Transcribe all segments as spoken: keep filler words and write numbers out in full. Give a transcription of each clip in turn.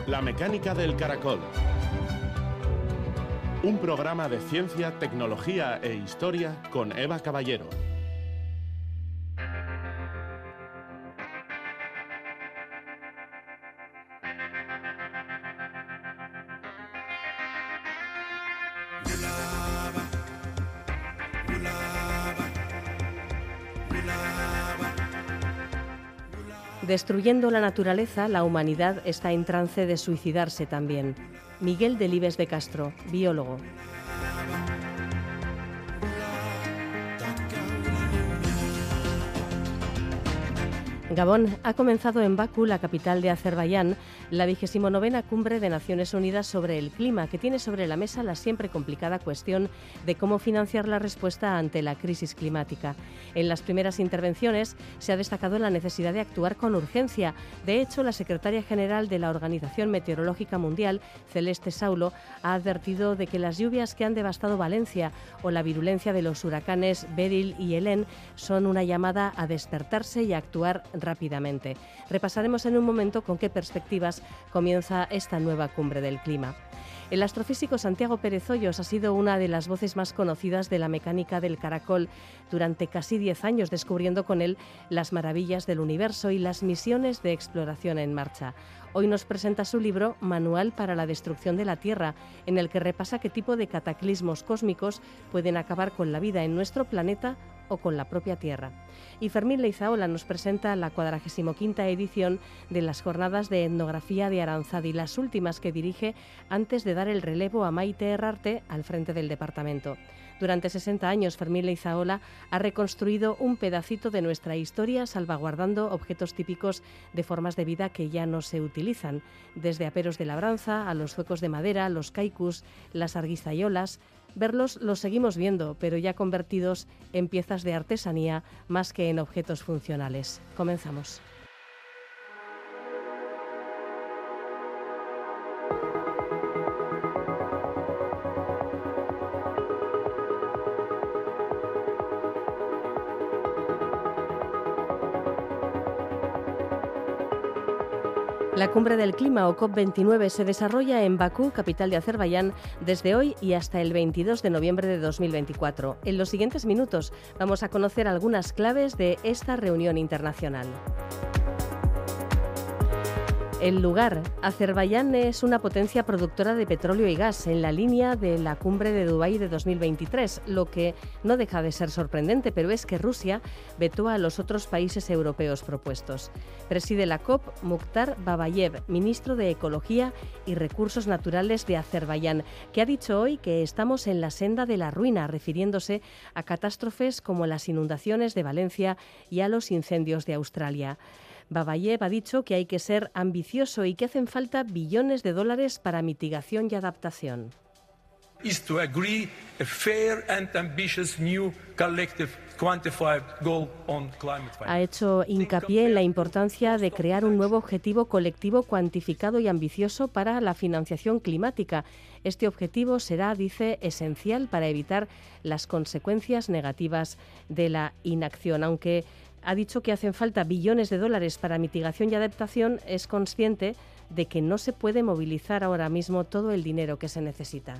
La mecánica del caracol. Un programa de ciencia, tecnología e historia con Eva Caballero. Destruyendo la naturaleza, la humanidad está en trance de suicidarse también. Miguel Delibes de Castro, biólogo. Gabón, ha comenzado en Bakú, la capital de Azerbaiyán, la vigésimo novena cumbre de Naciones Unidas sobre el clima, que tiene sobre la mesa la siempre complicada cuestión de cómo financiar la respuesta ante la crisis climática. En las primeras intervenciones se ha destacado la necesidad de actuar con urgencia. De hecho, la secretaria general de la Organización Meteorológica Mundial, Celeste Saulo, ha advertido de que las lluvias que han devastado Valencia o la virulencia de los huracanes Beryl y Helene son una llamada a despertarse y a actuar rápidamente. Repasaremos en un momento con qué perspectivas comienza esta nueva cumbre del clima. El astrofísico Santiago Pérez Hoyos ha sido una de las voces más conocidas de la mecánica del caracol durante casi diez años, descubriendo con él las maravillas del universo y las misiones de exploración en marcha. Hoy nos presenta su libro Manual para la destrucción de la Tierra, en el que repasa qué tipo de cataclismos cósmicos pueden acabar con la vida en nuestro planeta o con la propia Tierra. Y Fermín Leizaola nos presenta la cuadragésimo quinta edición de las Jornadas de Etnografía de Aranzadi, las últimas que dirige antes de dar el relevo a Maite Herrarte al frente del departamento. Durante sesenta años, Fermín Leizaola ha reconstruido un pedacito de nuestra historia, salvaguardando objetos típicos de formas de vida que ya no se utilizan, desde aperos de labranza a los zuecos de madera, los caikus, las arguizayolas. Verlos los seguimos viendo, pero ya convertidos en piezas de artesanía más que en objetos funcionales. Comenzamos. La cumbre del clima o COP veintinueve se desarrolla en Bakú, capital de Azerbaiyán, desde hoy y hasta el veintidós de noviembre de dos mil veinticuatro. En los siguientes minutos vamos a conocer algunas claves de esta reunión internacional. El lugar. Azerbaiyán es una potencia productora de petróleo y gas en la línea de la cumbre de Dubái de dos mil veintitrés, lo que no deja de ser sorprendente, pero es que Rusia vetó a los otros países europeos propuestos. Preside la COP Mukhtar Babayev, ministro de Ecología y Recursos Naturales de Azerbaiyán, que ha dicho hoy que estamos en la senda de la ruina, refiriéndose a catástrofes como las inundaciones de Valencia y a los incendios de Australia. Babayev ha dicho que hay que ser ambicioso y que hacen falta billones de dólares para mitigación y adaptación. Is to agree a fair and ambitious new collective quantified goal on climate finance. Ha hecho hincapié en la importancia de crear un nuevo objetivo colectivo cuantificado y ambicioso para la financiación climática. Este objetivo será, dice, esencial para evitar las consecuencias negativas de la inacción. Aunque ha dicho que hacen falta billones de dólares para mitigación y adaptación, es consciente de que no se puede movilizar ahora mismo todo el dinero que se necesita.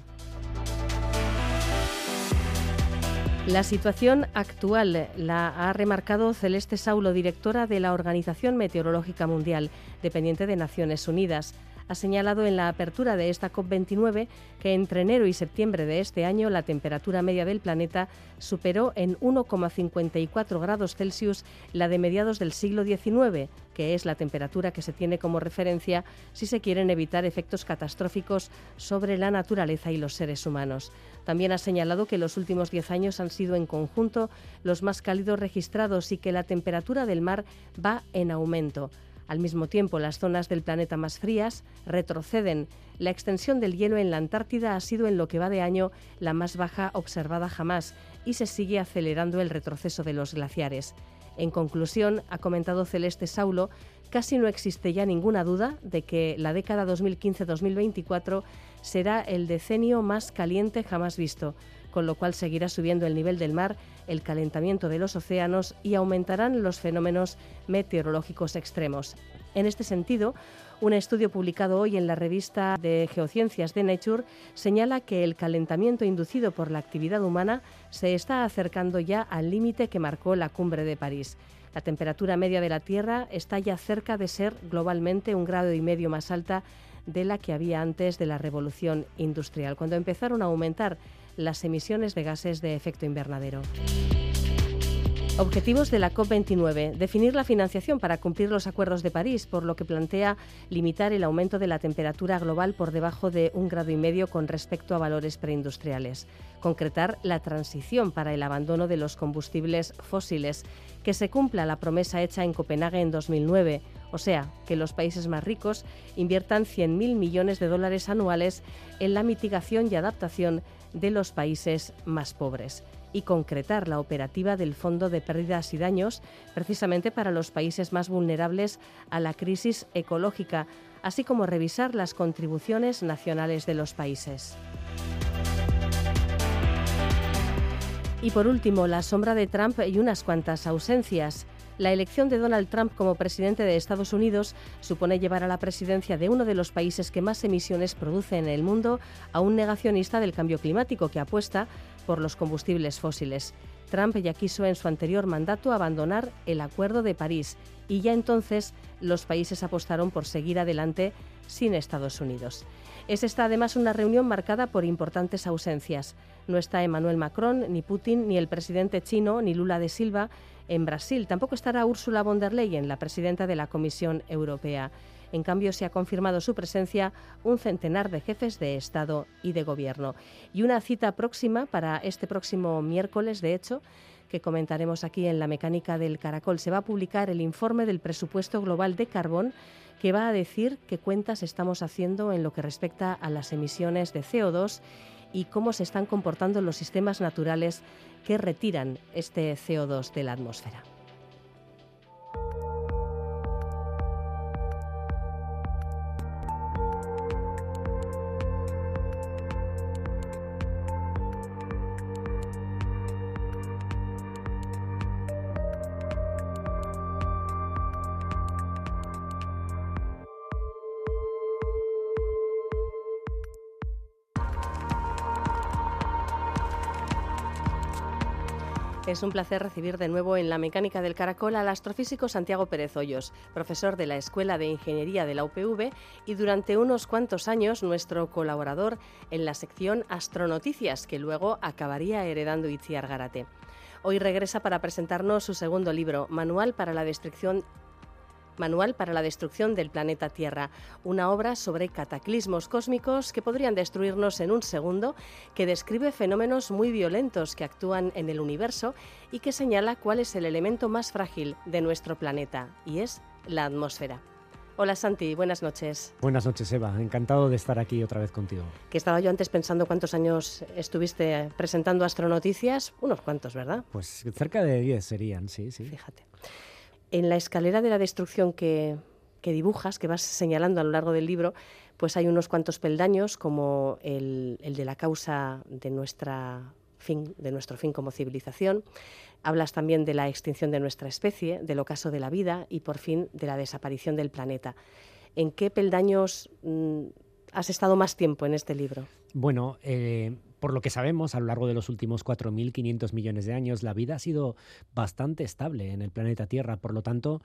La situación actual la ha remarcado Celeste Saulo, directora de la Organización Meteorológica Mundial, dependiente de Naciones Unidas. Ha señalado en la apertura de esta COP veintinueve que entre enero y septiembre de este año la temperatura media del planeta superó en uno coma cincuenta y cuatro grados Celsius la de mediados del siglo diecinueve, que es la temperatura que se tiene como referencia si se quieren evitar efectos catastróficos sobre la naturaleza y los seres humanos. También ha señalado que los últimos diez años han sido en conjunto los más cálidos registrados y que la temperatura del mar va en aumento. Al mismo tiempo, las zonas del planeta más frías retroceden. La extensión del hielo en la Antártida ha sido en lo que va de año la más baja observada jamás y se sigue acelerando el retroceso de los glaciares. En conclusión, ha comentado Celeste Saulo, casi no existe ya ninguna duda de que la década dos mil quince a dos mil veinticuatro será el decenio más caliente jamás visto, con lo cual seguirá subiendo el nivel del mar, el calentamiento de los océanos y aumentarán los fenómenos meteorológicos extremos. En este sentido, un estudio publicado hoy en la revista de Geociencias de Nature señala que el calentamiento inducido por la actividad humana se está acercando ya al límite que marcó la Cumbre de París. La temperatura media de la Tierra está ya cerca de ser globalmente un grado y medio más alta de la que había antes de la revolución industrial, cuando empezaron a aumentar las emisiones de gases de efecto invernadero. Objetivos de la COP veintinueve. Definir la financiación para cumplir los acuerdos de París, por lo que plantea limitar el aumento de la temperatura global por debajo de un grado y medio con respecto a valores preindustriales. Concretar la transición para el abandono de los combustibles fósiles. Que se cumpla la promesa hecha en Copenhague en dos mil nueve, o sea, que los países más ricos inviertan cien mil millones de dólares anuales en la mitigación y adaptación de los países más pobres. Y concretar la operativa del Fondo de Pérdidas y Daños, precisamente para los países más vulnerables a la crisis ecológica, así como revisar las contribuciones nacionales de los países. Y por último, la sombra de Trump y unas cuantas ausencias. La elección de Donald Trump como presidente de Estados Unidos supone llevar a la presidencia de uno de los países que más emisiones produce en el mundo a un negacionista del cambio climático que apuesta por los combustibles fósiles. Trump ya quiso en su anterior mandato abandonar el Acuerdo de París y ya entonces los países apostaron por seguir adelante sin Estados Unidos. Es esta además una reunión marcada por importantes ausencias. No está Emmanuel Macron, ni Putin, ni el presidente chino, ni Lula da Silva en Brasil. Tampoco estará Ursula von der Leyen, la presidenta de la Comisión Europea. En cambio, se ha confirmado su presencia un centenar de jefes de Estado y de Gobierno. Y una cita próxima para este próximo miércoles, de hecho, que comentaremos aquí en La Mecánica del Caracol. Se va a publicar el informe del presupuesto global de carbón, que va a decir qué cuentas estamos haciendo en lo que respecta a las emisiones de C O dos y cómo se están comportando los sistemas naturales que retiran este C O dos de la atmósfera. Es un placer recibir de nuevo en La Mecánica del Caracol al astrofísico Santiago Pérez Hoyos, profesor de la Escuela de Ingeniería de la U P V y durante unos cuantos años nuestro colaborador en la sección Astronoticias, que luego acabaría heredando Itziar Gárate. Hoy regresa para presentarnos su segundo libro, Manual para la Destrucción Manual para la destrucción del planeta Tierra, una obra sobre cataclismos cósmicos que podrían destruirnos en un segundo, que describe fenómenos muy violentos que actúan en el universo y que señala cuál es el elemento más frágil de nuestro planeta, y es la atmósfera. Hola Santi, buenas noches. Buenas noches Eva, encantado de estar aquí otra vez contigo. Que estaba yo antes pensando cuántos años estuviste presentando Astronoticias, unos cuantos, ¿verdad? Pues cerca de diez serían, sí, sí. Fíjate. En la escalera de la destrucción que, que dibujas, que vas señalando a lo largo del libro, pues hay unos cuantos peldaños, como el, el de la causa de, nuestra fin, de nuestro fin como civilización. Hablas también de la extinción de nuestra especie, del ocaso de la vida y, por fin, de la desaparición del planeta. ¿En qué peldaños mmm, has estado más tiempo en este libro? Bueno, eh, por lo que sabemos, a lo largo de los últimos cuatro mil quinientos millones de años, la vida ha sido bastante estable en el planeta Tierra. Por lo tanto,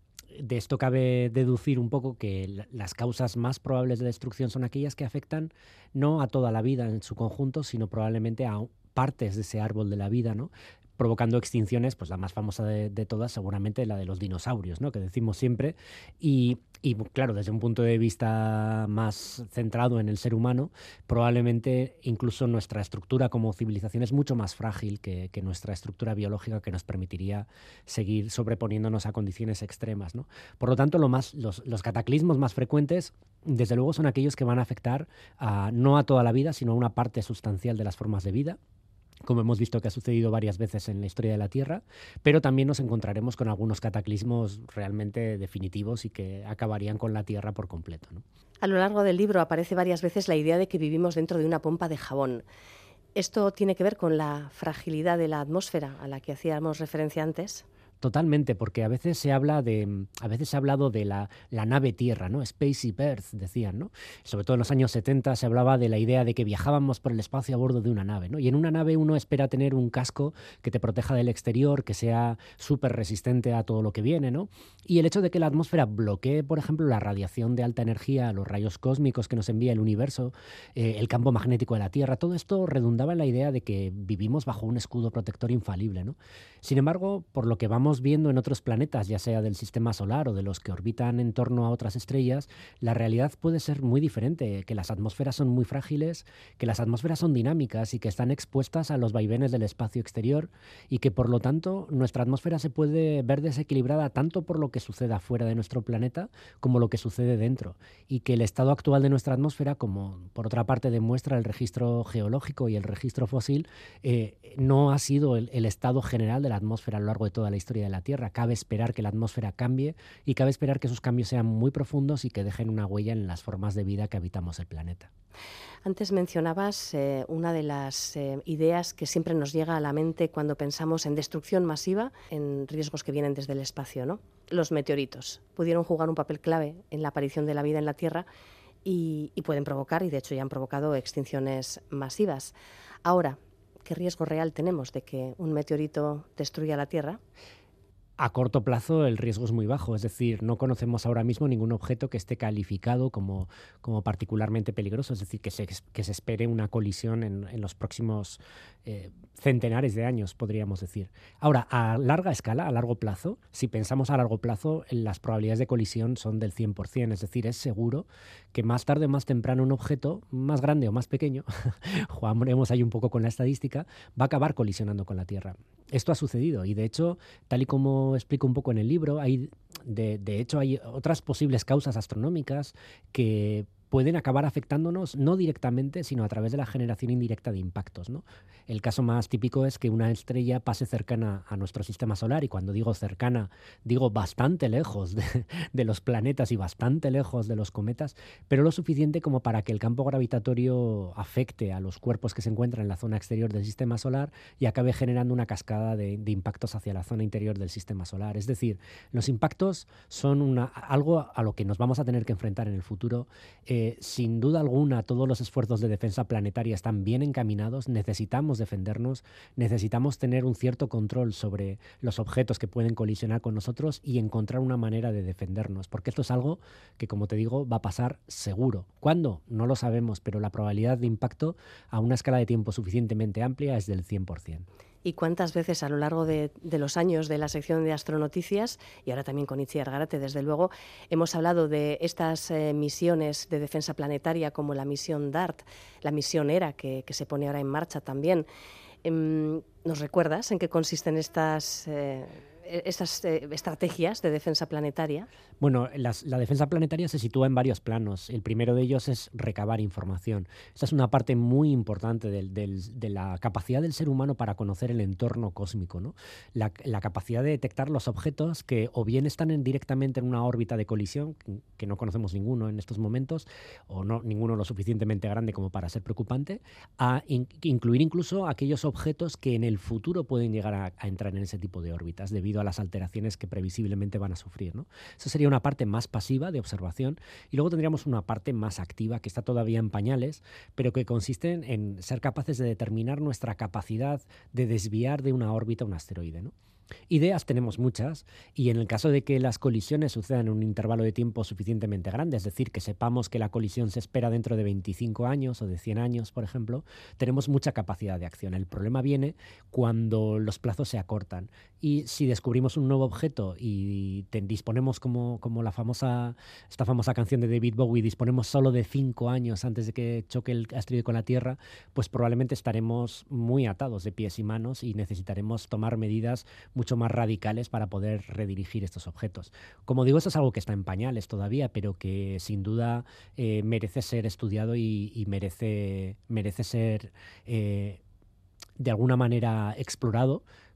de esto cabe deducir un poco que las causas más probables de destrucción son aquellas que afectan no a toda la vida en su conjunto, sino probablemente a partes de ese árbol de la vida, ¿no? Provocando extinciones, pues la más famosa de, de todas seguramente la de los dinosaurios, ¿no? Que decimos siempre, y, y claro, desde un punto de vista más centrado en el ser humano, probablemente incluso nuestra estructura como civilización es mucho más frágil que, que nuestra estructura biológica, que nos permitiría seguir sobreponiéndonos a condiciones extremas, ¿no? Por lo tanto, lo más, los, los cataclismos más frecuentes, desde luego, son aquellos que van a afectar a, no a toda la vida, sino a una parte sustancial de las formas de vida, como hemos visto que ha sucedido varias veces en la historia de la Tierra, pero también nos encontraremos con algunos cataclismos realmente definitivos y que acabarían con la Tierra por completo, ¿no? A lo largo del libro aparece varias veces la idea de que vivimos dentro de una pompa de jabón. ¿Esto tiene que ver con la fragilidad de la atmósfera a la que hacíamos referencia antes? Totalmente, porque a veces se habla de, a veces se ha hablado de la, la nave Tierra, ¿no? Spaceship Earth, decían, ¿no? Sobre todo en los años setenta se hablaba de la idea de que viajábamos por el espacio a bordo de una nave, ¿no? Y en una nave uno espera tener un casco que te proteja del exterior, que sea súper resistente a todo lo que viene, ¿no? Y el hecho de que la atmósfera bloquee, por ejemplo, la radiación de alta energía, los rayos cósmicos que nos envía el universo, eh, el campo magnético de la Tierra, todo esto redundaba en la idea de que vivimos bajo un escudo protector infalible, ¿no? Sin embargo, por lo que vamos viendo en otros planetas, ya sea del sistema solar o de los que orbitan en torno a otras estrellas, la realidad puede ser muy diferente, que las atmósferas son muy frágiles, que las atmósferas son dinámicas y que están expuestas a los vaivenes del espacio exterior y que por lo tanto nuestra atmósfera se puede ver desequilibrada tanto por lo que suceda fuera de nuestro planeta como lo que sucede dentro, y que el estado actual de nuestra atmósfera, como por otra parte demuestra el registro geológico y el registro fósil, eh, no ha sido el, el estado general de la atmósfera a lo largo de toda la historia de la Tierra. Cabe esperar que la atmósfera cambie y cabe esperar que esos cambios sean muy profundos y que dejen una huella en las formas de vida que habitamos el planeta. Antes mencionabas eh, una de las eh, ideas que siempre nos llega a la mente cuando pensamos en destrucción masiva, en riesgos que vienen desde el espacio, ¿no? Los meteoritos pudieron jugar un papel clave en la aparición de la vida en la Tierra y, y pueden provocar, y de hecho ya han provocado, extinciones masivas. Ahora, ¿qué riesgo real tenemos de que un meteorito destruya la Tierra? A corto plazo el riesgo es muy bajo, es decir, no conocemos ahora mismo ningún objeto que esté calificado como, como particularmente peligroso, es decir, que se, que se espere una colisión en, en los próximos eh, centenares de años, podríamos decir. Ahora, a larga escala, a largo plazo, si pensamos a largo plazo, las probabilidades de colisión son del cien por ciento, es decir, es seguro que más tarde o más temprano un objeto, más grande o más pequeño, jugaremos ahí un poco con la estadística, va a acabar colisionando con la Tierra. Esto ha sucedido y, de hecho, tal y como explico un poco en el libro, hay, de, de hecho hay otras posibles causas astronómicas que pueden acabar afectándonos no directamente, sino a través de la generación indirecta de impactos, ¿no? El caso más típico es que una estrella pase cercana a nuestro sistema solar, y cuando digo cercana, digo bastante lejos de, de los planetas y bastante lejos de los cometas, pero lo suficiente como para que el campo gravitatorio afecte a los cuerpos que se encuentran en la zona exterior del sistema solar y acabe generando una cascada de, de impactos hacia la zona interior del sistema solar. Es decir, los impactos son una, algo a lo que nos vamos a tener que enfrentar en el futuro. Eh, sin duda alguna, todos los esfuerzos de defensa planetaria están bien encaminados, necesitamos defendernos, necesitamos tener un cierto control sobre los objetos que pueden colisionar con nosotros y encontrar una manera de defendernos, porque esto es algo que, como te digo, va a pasar seguro. ¿Cuándo? No lo sabemos, pero la probabilidad de impacto a una escala de tiempo suficientemente amplia es del cien por ciento. ¿Y cuántas veces a lo largo de, de los años de la sección de Astronoticias, y ahora también con Itziar Garate, desde luego, hemos hablado de estas eh, misiones de defensa planetaria como la misión DART, la misión ERA, que, que se pone ahora en marcha también? Eh, ¿Nos recuerdas en qué consisten estas, eh, estas eh, estrategias de defensa planetaria? Bueno, las, la defensa planetaria se sitúa en varios planos. El primero de ellos es recabar información. Esta es una parte muy importante del, del, de la capacidad del ser humano para conocer el entorno cósmico, ¿no? La, la capacidad de detectar los objetos que o bien están en, directamente en una órbita de colisión, que no conocemos ninguno en estos momentos, o no ninguno lo suficientemente grande como para ser preocupante, a in, incluir incluso aquellos objetos que en el futuro pueden llegar a, a entrar en ese tipo de órbitas debido a las alteraciones que previsiblemente van a sufrir, ¿no? Eso sería una parte más pasiva de observación, y luego tendríamos una parte más activa que está todavía en pañales, pero que consiste en ser capaces de determinar nuestra capacidad de desviar de una órbita un asteroide, ¿no? Ideas tenemos muchas, y en el caso de que las colisiones sucedan en un intervalo de tiempo suficientemente grande, es decir, que sepamos que la colisión se espera dentro de veinticinco años o de cien años, por ejemplo, tenemos mucha capacidad de acción. El problema viene cuando los plazos se acortan, y si descubrimos un nuevo objeto y te, disponemos, como, como la famosa, esta famosa canción de David Bowie, disponemos solo de cinco años antes de que choque el asteroide con la Tierra, pues probablemente estaremos muy atados de pies y manos y necesitaremos tomar medidas mucho más radicales para poder redirigir estos objetos. Como digo, esto es algo que está en pañales todavía, pero que sin duda eh, merece ser estudiado y, y merece, merece ser eh, de alguna manera explorado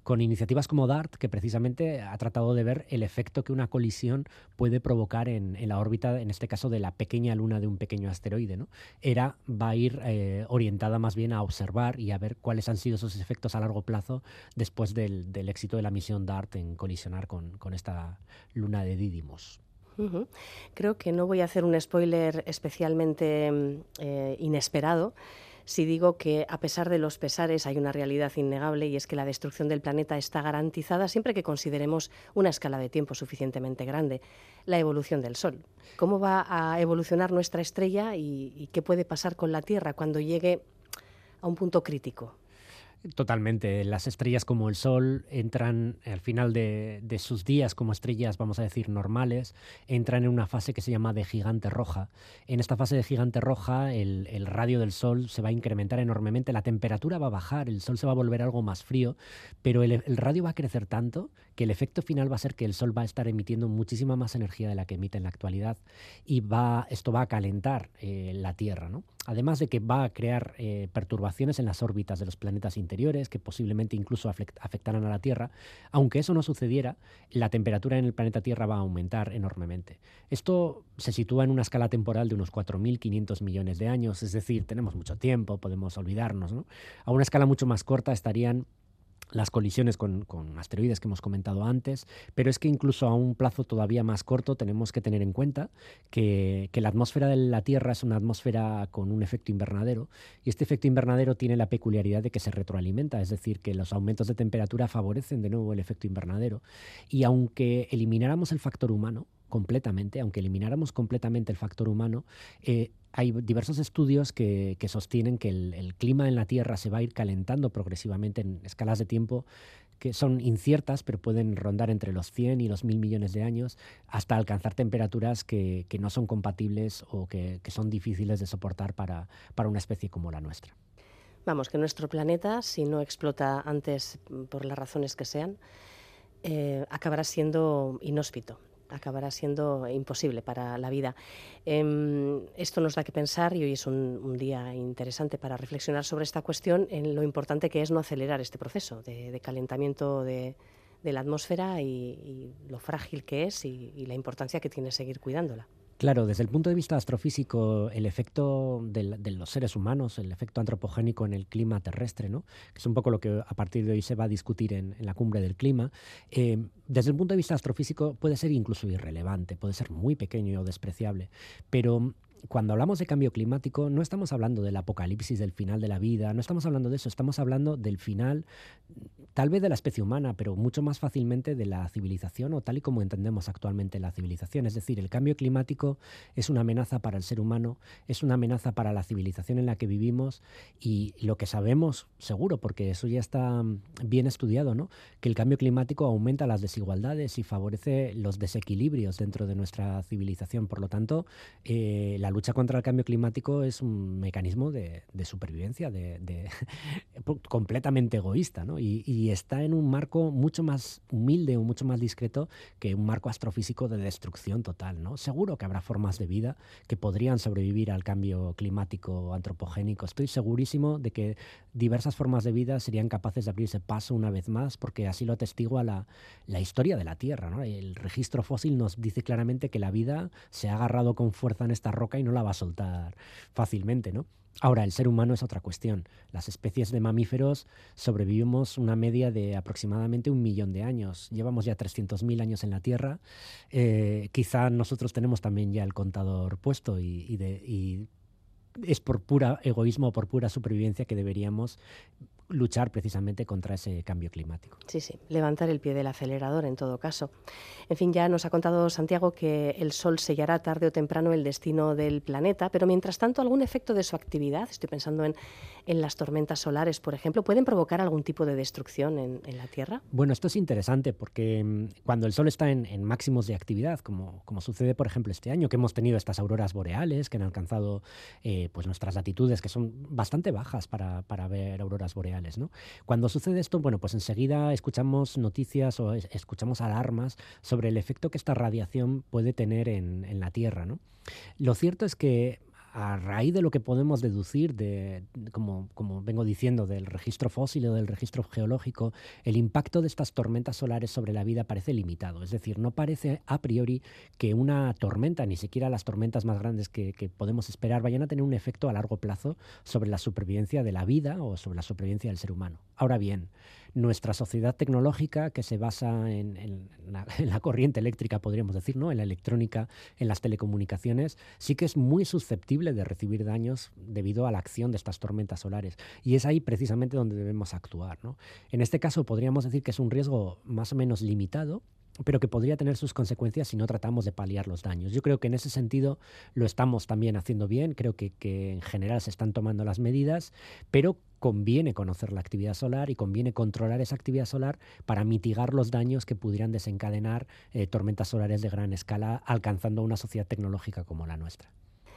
con iniciativas como DART, que precisamente ha tratado de ver el efecto que una colisión puede provocar en, en la órbita, en este caso de la pequeña luna de un pequeño asteroide, ¿no? ERA va a ir eh, orientada más bien a observar y a ver cuáles han sido esos efectos a largo plazo después del, del éxito de la misión DART en colisionar con, con esta luna de Didymos. Uh-huh. Creo que no voy a hacer un spoiler especialmente eh, inesperado si digo que, a pesar de los pesares, hay una realidad innegable, y es que la destrucción del planeta está garantizada siempre que consideremos una escala de tiempo suficientemente grande: la evolución del Sol. ¿Cómo va a evolucionar nuestra estrella y, y qué puede pasar con la Tierra cuando llegue a un punto crítico? Totalmente. Las estrellas como el Sol entran al final de, de sus días como estrellas, vamos a decir, normales, entran en una fase que se llama de gigante roja. En esta fase de gigante roja el, el radio del Sol se va a incrementar enormemente, la temperatura va a bajar, el Sol se va a volver algo más frío, pero el, el radio va a crecer tanto que el efecto final va a ser que el Sol va a estar emitiendo muchísima más energía de la que emite en la actualidad, y va, esto va a calentar eh, la Tierra, ¿no? Además de que va a crear eh, perturbaciones en las órbitas de los planetas interiores que posiblemente incluso afectaran a la Tierra. Aunque eso no sucediera, la temperatura en el planeta Tierra va a aumentar enormemente. Esto se sitúa en una escala temporal de unos cuatro mil quinientos millones de años, es decir, tenemos mucho tiempo, podemos olvidarnos, ¿no? A una escala mucho más corta estarían las colisiones con, con asteroides que hemos comentado antes, pero es que incluso a un plazo todavía más corto tenemos que tener en cuenta que, que la atmósfera de la Tierra es una atmósfera con un efecto invernadero, y este efecto invernadero tiene la peculiaridad de que se retroalimenta, es decir, que los aumentos de temperatura favorecen de nuevo el efecto invernadero, y aunque elimináramos el factor humano completamente, aunque elimináramos completamente el factor humano, eh, hay diversos estudios que, que sostienen que el, el clima en la Tierra se va a ir calentando progresivamente en escalas de tiempo que son inciertas, pero pueden rondar entre los cien y los mil millones de años, hasta alcanzar temperaturas que, que no son compatibles o que, que son difíciles de soportar para, para una especie como la nuestra. Vamos, que nuestro planeta, si no explota antes por las razones que sean, eh, acabará siendo inhóspito. Acabará siendo imposible para la vida. Eh, esto nos da que pensar, y hoy es un, un día interesante para reflexionar sobre esta cuestión, en lo importante que es no acelerar este proceso de, de calentamiento de, de la atmósfera, y, y lo frágil que es, y, y la importancia que tiene seguir cuidándola. Claro, desde el punto de vista astrofísico, el efecto de, de los seres humanos, el efecto antropogénico en el clima terrestre, ¿no?, que es un poco lo que a partir de hoy se va a discutir en, en la cumbre del clima, eh, desde el punto de vista astrofísico puede ser incluso irrelevante, puede ser muy pequeño o despreciable, pero cuando hablamos de cambio climático no estamos hablando del apocalipsis, del final de la vida, no estamos hablando de eso, estamos hablando del final tal vez de la especie humana, pero mucho más fácilmente de la civilización, o tal y como entendemos actualmente la civilización. Es decir, el cambio climático es una amenaza para el ser humano, es una amenaza para la civilización en la que vivimos, y lo que sabemos seguro, porque eso ya está bien estudiado, ¿no?, que el cambio climático aumenta las desigualdades y favorece los desequilibrios dentro de nuestra civilización. Por lo tanto, eh, la lucha contra el cambio climático es un mecanismo de, de supervivencia de, de completamente egoísta, ¿no? Y, y está en un marco mucho más humilde o mucho más discreto que un marco astrofísico de destrucción total, ¿no? Seguro que habrá formas de vida que podrían sobrevivir al cambio climático antropogénico. Estoy segurísimo de que diversas formas de vida serían capaces de abrirse paso una vez más, porque así lo atestigua la, la historia de la Tierra, ¿no? El registro fósil nos dice claramente que la vida se ha agarrado con fuerza en esta roca y no la va a soltar fácilmente, ¿no? Ahora, el ser humano es otra cuestión. Las especies de mamíferos sobrevivimos una media de aproximadamente un millón de años. Llevamos ya trescientos mil años en la Tierra. Eh, quizá nosotros tenemos también ya el contador puesto, y, y, de, y es por pura egoísmo o por pura supervivencia que deberíamos luchar precisamente contra ese cambio climático. Sí, sí, levantar el pie del acelerador en todo caso. En fin, ya nos ha contado Santiago que el Sol sellará tarde o temprano el destino del planeta, pero mientras tanto, ¿algún efecto de su actividad, estoy pensando en, en las tormentas solares, por ejemplo, pueden provocar algún tipo de destrucción en, en la Tierra? Bueno, esto es interesante porque mmm, cuando el Sol está en, en máximos de actividad, como, como sucede, por ejemplo, este año, que hemos tenido estas auroras boreales que han alcanzado eh, pues nuestras latitudes, que son bastante bajas para, para ver auroras boreales, ¿no? Cuando sucede esto, bueno, pues enseguida escuchamos noticias o es, escuchamos alarmas sobre el efecto que esta radiación puede tener en, en la Tierra, ¿no? Lo cierto es que a raíz de lo que podemos deducir, de, como, como vengo diciendo, del registro fósil o del registro geológico, el impacto de estas tormentas solares sobre la vida parece limitado. Es decir, no parece a priori que una tormenta, ni siquiera las tormentas más grandes que, que podemos esperar, vayan a tener un efecto a largo plazo sobre la supervivencia de la vida o sobre la supervivencia del ser humano. Ahora bien, nuestra sociedad tecnológica, que se basa en, en, la, en la corriente eléctrica, podríamos decir, ¿no?, en la electrónica, en las telecomunicaciones, sí que es muy susceptible de recibir daños debido a la acción de estas tormentas solares. Y es ahí precisamente donde debemos actuar, ¿no? En este caso podríamos decir que es un riesgo más o menos limitado, pero que podría tener sus consecuencias si no tratamos de paliar los daños. Yo creo que en ese sentido lo estamos también haciendo bien, creo que, que en general se están tomando las medidas, pero conviene conocer la actividad solar y conviene controlar esa actividad solar para mitigar los daños que pudieran desencadenar eh, tormentas solares de gran escala, alcanzando una sociedad tecnológica como la nuestra.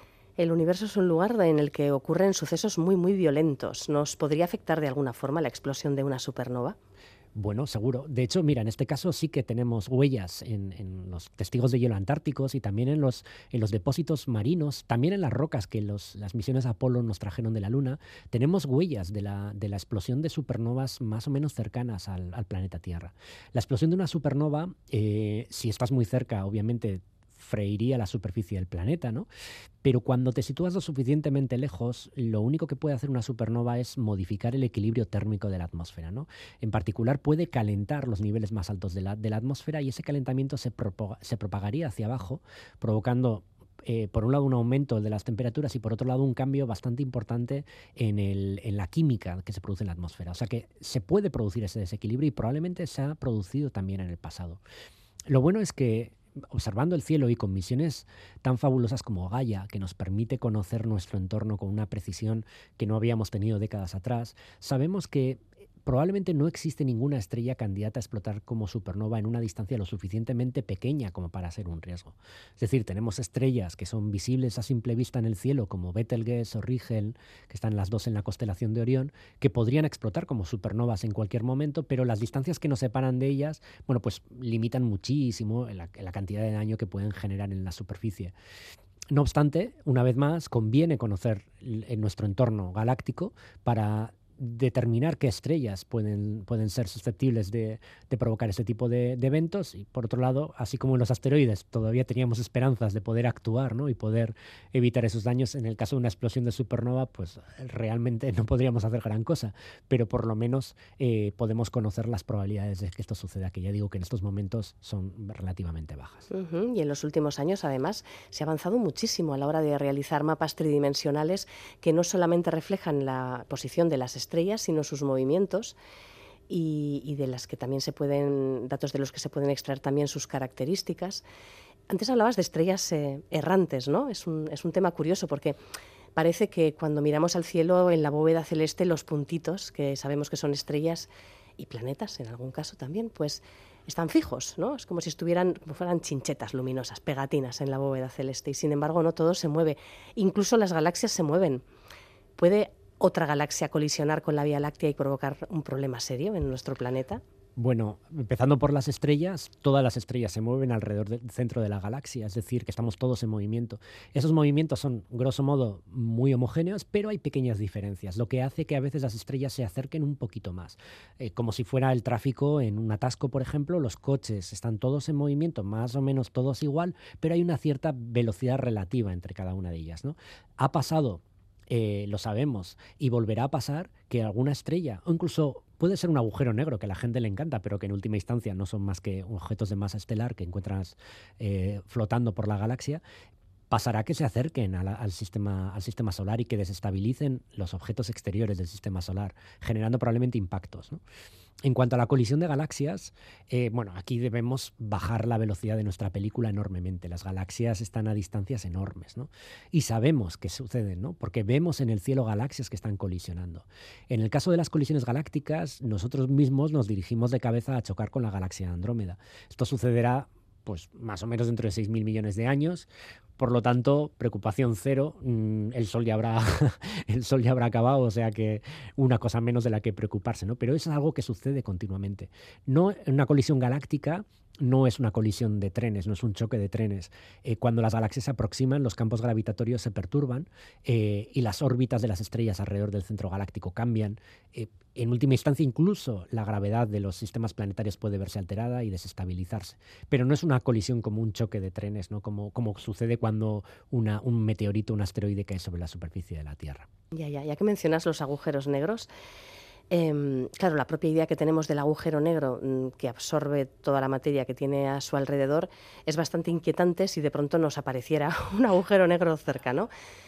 El universo es un lugar en el que ocurren sucesos muy, muy violentos. ¿Nos podría afectar de alguna forma la explosión de una supernova? Bueno, seguro. De hecho, mira, en este caso sí que tenemos huellas en, en los testigos de hielo antárticos y también en los, en los depósitos marinos, también en las rocas que los, las misiones Apolo nos trajeron de la Luna. Tenemos huellas de la, de la explosión de supernovas más o menos cercanas al, al planeta Tierra. La explosión de una supernova, eh, si estás muy cerca, obviamente freiría la superficie del planeta, ¿no? Pero cuando te sitúas lo suficientemente lejos, lo único que puede hacer una supernova es modificar el equilibrio térmico de la atmósfera, ¿no? En particular, puede calentar los niveles más altos de la, de la atmósfera y ese calentamiento se, propaga, se propagaría hacia abajo, provocando Eh, por un lado un aumento de las temperaturas y por otro lado un cambio bastante importante en, el, en la química que se produce en la atmósfera. O sea que se puede producir ese desequilibrio y probablemente se ha producido también en el pasado. Lo bueno es que observando el cielo y con misiones tan fabulosas como Gaia, que nos permite conocer nuestro entorno con una precisión que no habíamos tenido décadas atrás, sabemos que probablemente no existe ninguna estrella candidata a explotar como supernova en una distancia lo suficientemente pequeña como para ser un riesgo. Es decir, tenemos estrellas que son visibles a simple vista en el cielo, como Betelgeuse o Rigel, que están las dos en la constelación de Orión, que podrían explotar como supernovas en cualquier momento, pero las distancias que nos separan de ellas, bueno, pues limitan muchísimo la, la cantidad de daño que pueden generar en la superficie. No obstante, una vez más, conviene conocer en nuestro entorno galáctico para determinar qué estrellas pueden, pueden ser susceptibles de, de provocar este tipo de, de eventos y por otro lado, así como en los asteroides todavía teníamos esperanzas de poder actuar, ¿no?, y poder evitar esos daños, en el caso de una explosión de supernova pues realmente no podríamos hacer gran cosa, pero por lo menos eh, podemos conocer las probabilidades de que esto suceda, que ya digo que en estos momentos son relativamente bajas. Uh-huh. Y en los últimos años además se ha avanzado muchísimo a la hora de realizar mapas tridimensionales que no solamente reflejan la posición de las estrellas estrellas, sino sus movimientos y, y de las que también se pueden, datos de los que se pueden extraer también sus características. Antes hablabas de estrellas eh, errantes, ¿no? Es un, es un tema curioso porque parece que cuando miramos al cielo en la bóveda celeste los puntitos, que sabemos que son estrellas y planetas en algún caso también, pues están fijos, ¿no? Es como si estuvieran, como fueran chinchetas luminosas, pegatinas en la bóveda celeste y sin embargo no todo se mueve. Incluso las galaxias se mueven. ¿Puede otra galaxia colisionar con la Vía Láctea y provocar un problema serio en nuestro planeta? Bueno, empezando por las estrellas, todas las estrellas se mueven alrededor del centro de la galaxia, es decir, que estamos todos en movimiento. Esos movimientos son, grosso modo, muy homogéneos, pero hay pequeñas diferencias, lo que hace que a veces las estrellas se acerquen un poquito más. Eh, como si fuera el tráfico en un atasco, por ejemplo, los coches están todos en movimiento, más o menos todos igual, pero hay una cierta velocidad relativa entre cada una de ellas, ¿no? Ha pasado... Eh, lo sabemos, y volverá a pasar que alguna estrella, o incluso puede ser un agujero negro que a la gente le encanta, pero que en última instancia no son más que objetos de masa estelar que encuentras eh, flotando por la galaxia, pasará que se acerquen a la, al, sistema, al sistema solar y que desestabilicen los objetos exteriores del sistema solar, generando probablemente impactos, ¿no? En cuanto a la colisión de galaxias, eh, bueno, aquí debemos bajar la velocidad de nuestra película enormemente. Las galaxias están a distancias enormes, ¿no? Y sabemos que suceden, ¿no? Porque vemos en el cielo galaxias que están colisionando. En el caso de las colisiones galácticas, nosotros mismos nos dirigimos de cabeza a chocar con la galaxia de Andrómeda. Esto sucederá pues más o menos dentro de seis mil millones de años. Por lo tanto, preocupación cero, el Sol ya habrá, el Sol ya habrá acabado, o sea que una cosa menos de la que preocuparse, ¿no? Pero es algo que sucede continuamente. No en una colisión galáctica, no es una colisión de trenes, no es un choque de trenes. Eh, cuando las galaxias se aproximan, los campos gravitatorios se perturban eh, y las órbitas de las estrellas alrededor del centro galáctico cambian. Eh, en última instancia, incluso la gravedad de los sistemas planetarios puede verse alterada y desestabilizarse. Pero no es una colisión como un choque de trenes, ¿no? como, como sucede cuando una, un meteorito, un asteroide cae sobre la superficie de la Tierra. Ya, ya, ya que mencionas los agujeros negros, Eh, claro, la propia idea que tenemos del agujero negro mm, que absorbe toda la materia que tiene a su alrededor es bastante inquietante si de pronto nos apareciera un agujero negro cercano.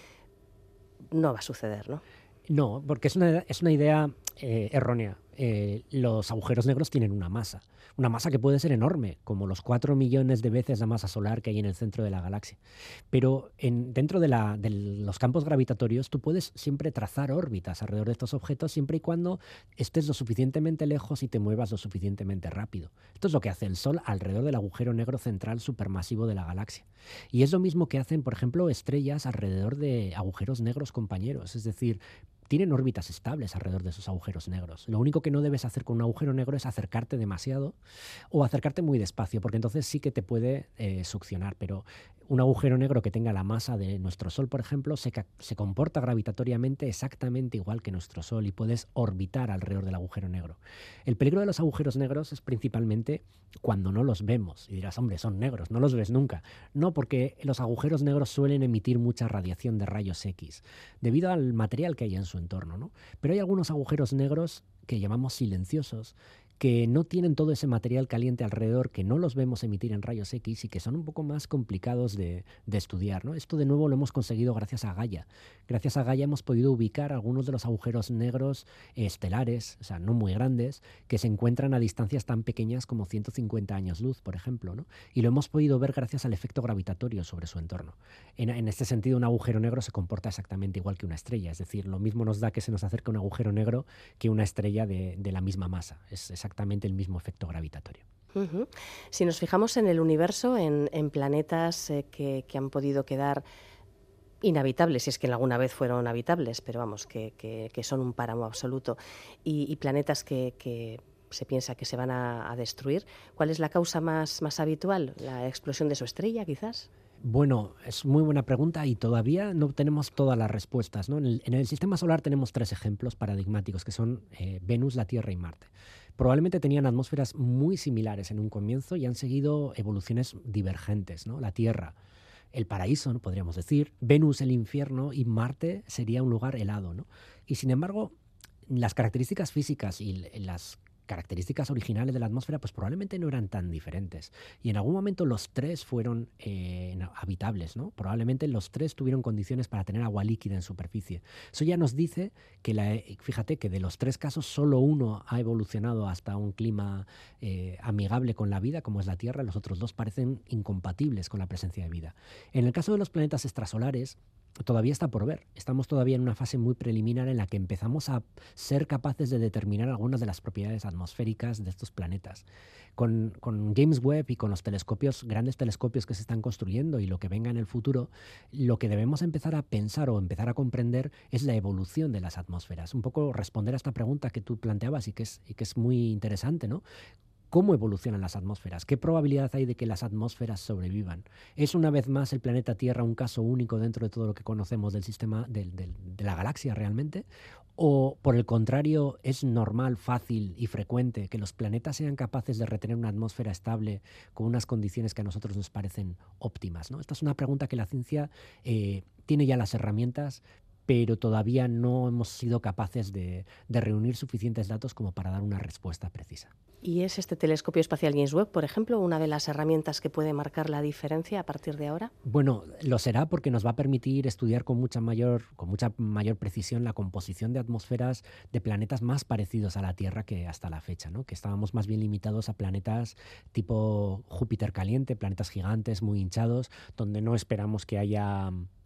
No va a suceder, ¿no? No, porque es una, es una idea eh, errónea. Eh, los agujeros negros tienen una masa, una masa que puede ser enorme, como los cuatro millones de veces la masa solar que hay en el centro de la galaxia. Pero en, dentro de, la, de los campos gravitatorios tú puedes siempre trazar órbitas alrededor de estos objetos siempre y cuando estés lo suficientemente lejos y te muevas lo suficientemente rápido. Esto es lo que hace el Sol alrededor del agujero negro central supermasivo de la galaxia. Y es lo mismo que hacen, por ejemplo, estrellas alrededor de agujeros negros compañeros. Es decir, tienen órbitas estables alrededor de esos agujeros negros. Lo único que no debes hacer con un agujero negro es acercarte demasiado o acercarte muy despacio, porque entonces sí que te puede eh, succionar. Pero un agujero negro que tenga la masa de nuestro Sol, por ejemplo, se, se comporta gravitatoriamente exactamente igual que nuestro Sol y puedes orbitar alrededor del agujero negro. El peligro de los agujeros negros es principalmente cuando no los vemos. Y dirás, hombre, son negros, no los ves nunca. No, porque los agujeros negros suelen emitir mucha radiación de rayos X, debido al material que hay en su entorno, ¿no? Pero hay algunos agujeros negros que llamamos silenciosos, que no tienen todo ese material caliente alrededor, que no los vemos emitir en rayos X y que son un poco más complicados de, de estudiar, ¿no? Esto de nuevo lo hemos conseguido gracias a Gaia. Gracias a Gaia hemos podido ubicar algunos de los agujeros negros estelares, o sea, no muy grandes, que se encuentran a distancias tan pequeñas como ciento cincuenta años luz, por ejemplo, ¿no? Y lo hemos podido ver gracias al efecto gravitatorio sobre su entorno. En, en este sentido, un agujero negro se comporta exactamente igual que una estrella, es decir, lo mismo nos da que se nos acerque un agujero negro que una estrella de, de la misma masa. Es exactamente exactamente el mismo efecto gravitatorio. Uh-huh. Si nos fijamos en el universo, en, en planetas eh, que, que han podido quedar inhabitables, si es que alguna vez fueron habitables, pero vamos, que, que, que son un páramo absoluto, y, y planetas que, que se piensa que se van a, a destruir, ¿cuál es la causa más, más habitual? ¿La explosión de su estrella, quizás? Bueno, es muy buena pregunta y todavía no tenemos todas las respuestas, ¿no? En el, en el sistema solar tenemos tres ejemplos paradigmáticos, que son eh, Venus, la Tierra y Marte. Probablemente tenían atmósferas muy similares en un comienzo y han seguido evoluciones divergentes, ¿no? La Tierra, el paraíso, ¿no? Podríamos decir, Venus, el infierno, y Marte sería un lugar helado, ¿no? Y sin embargo, las características físicas y las características originales de la atmósfera pues probablemente no eran tan diferentes. Y en algún momento los tres fueron eh, habitables, ¿no? Probablemente los tres tuvieron condiciones para tener agua líquida en superficie. Eso ya nos dice que, la, fíjate, que de los tres casos solo uno ha evolucionado hasta un clima eh, amigable con la vida, como es la Tierra. Los otros dos parecen incompatibles con la presencia de vida. En el caso de los planetas extrasolares, todavía está por ver. Estamos todavía en una fase muy preliminar en la que empezamos a ser capaces de determinar algunas de las propiedades atmosféricas de estos planetas. Con, con James Webb y con los telescopios, grandes telescopios que se están construyendo y lo que venga en el futuro, lo que debemos empezar a pensar o empezar a comprender es la evolución de las atmósferas. Un poco responder a esta pregunta que tú planteabas y que es, y que es muy interesante, ¿no? ¿Cómo evolucionan las atmósferas? ¿Qué probabilidad hay de que las atmósferas sobrevivan? ¿Es una vez más el planeta Tierra un caso único dentro de todo lo que conocemos del sistema, del, del, de la galaxia realmente? ¿O por el contrario es normal, fácil y frecuente que los planetas sean capaces de retener una atmósfera estable con unas condiciones que a nosotros nos parecen óptimas, ¿no? Esta es una pregunta que la ciencia eh, tiene ya las herramientas, pero todavía no hemos sido capaces de, de reunir suficientes datos como para dar una respuesta precisa. ¿Y es este telescopio espacial James Webb, por ejemplo, una de las herramientas que puede marcar la diferencia a partir de ahora? Bueno, lo será porque nos va a permitir estudiar con mucha mayor, con mucha mayor precisión la composición de atmósferas de planetas más parecidos a la Tierra que hasta la fecha, ¿no? Que estábamos más bien limitados a planetas tipo Júpiter caliente, planetas gigantes muy hinchados, donde no esperamos que haya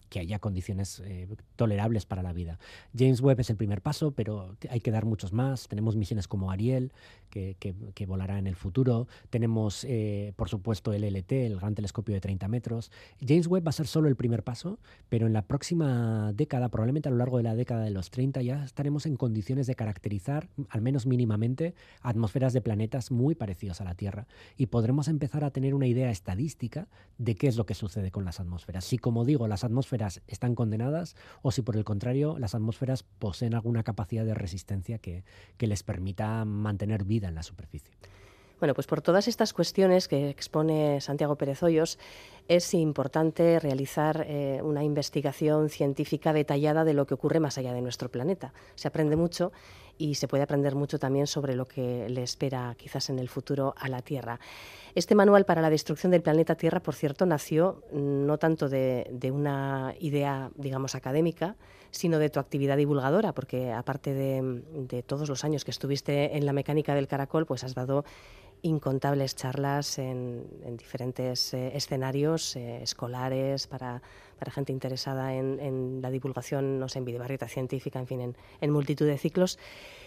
que haya condiciones eh, tolerables para la vida. James Webb es el primer paso, pero hay que dar muchos más. Tenemos misiones como Ariel, que, que, que volará en el futuro. Tenemos, eh, por supuesto, el L T, el Gran Telescopio de treinta metros. James Webb va a ser solo el primer paso, pero en la próxima década, probablemente a lo largo de la década de los treinta, ya estaremos en condiciones de caracterizar, al menos mínimamente, atmósferas de planetas muy parecidos a la Tierra. Y podremos empezar a tener una idea estadística de qué es lo que sucede con las atmósferas. Si, como digo, las atmósferas están condenadas o si, por el contrario, las atmósferas poseen alguna capacidad de resistencia que, que les permita mantener vida en la superficie. Bueno, pues por todas estas cuestiones que expone Santiago Pérez Hoyos, es importante realizar eh, una investigación científica detallada de lo que ocurre más allá de nuestro planeta. Se aprende mucho y se puede aprender mucho también sobre lo que le espera quizás en el futuro a la Tierra. Este manual para la destrucción del planeta Tierra, por cierto, nació no tanto de, de una idea, digamos, académica, sino de tu actividad divulgadora, porque aparte de, de todos los años que estuviste en la mecánica del caracol, pues has dado incontables charlas en, en diferentes eh, escenarios eh, escolares para, para gente interesada en, en la divulgación, no sé, en videobarrieta científica, en fin, en, en multitud de ciclos.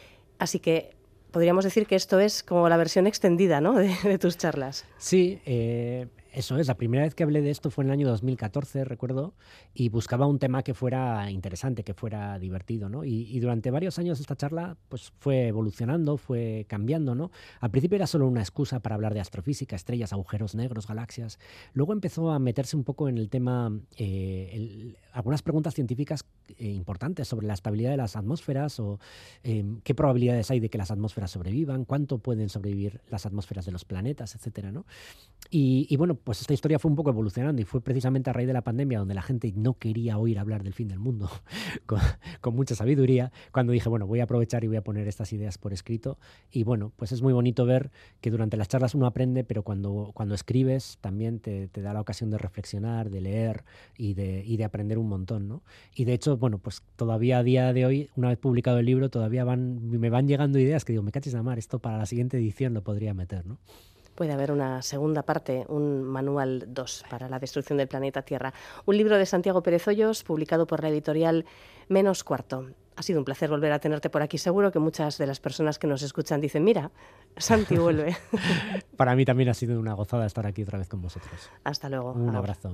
Así que podríamos decir que esto es como la versión extendida, ¿no?, de, de tus charlas. Sí, eh, eso es. La primera vez que hablé de esto fue en el año dos mil catorce, recuerdo, y buscaba un tema que fuera interesante, que fuera divertido, ¿no? Y, y durante varios años esta charla pues, fue evolucionando, fue cambiando, ¿no? Al principio era solo una excusa para hablar de astrofísica, estrellas, agujeros negros, galaxias. Luego empezó a meterse un poco en el tema, eh, el, algunas preguntas científicas eh, importantes sobre la estabilidad de las atmósferas o eh, qué probabilidades hay de que las atmósferas sobrevivan, cuánto pueden sobrevivir las atmósferas de los planetas, etcétera, ¿no? Y, y bueno, pues esta historia fue un poco evolucionando y fue precisamente a raíz de la pandemia donde la gente no quería oír hablar del fin del mundo con, con mucha sabiduría, cuando dije, bueno, voy a aprovechar y voy a poner estas ideas por escrito. Y bueno, pues es muy bonito ver que durante las charlas uno aprende, pero cuando, cuando escribes también te, te da la ocasión de reflexionar, de leer y de, y de aprender un montón, ¿no? Y de hecho, bueno, pues todavía a día de hoy, una vez publicado el libro, todavía van, me van llegando ideas que digo, me cachis la mar, esto para la siguiente edición lo podría meter, ¿no? Puede haber una segunda parte, un manual dos para la destrucción del planeta Tierra. Un libro de Santiago Pérez Hoyos, publicado por la editorial Menos Cuarto. Ha sido un placer volver a tenerte por aquí. Seguro que muchas de las personas que nos escuchan dicen, mira, Santi vuelve. Para mí también ha sido una gozada estar aquí otra vez con vosotros. Hasta luego. Un Ahora. abrazo.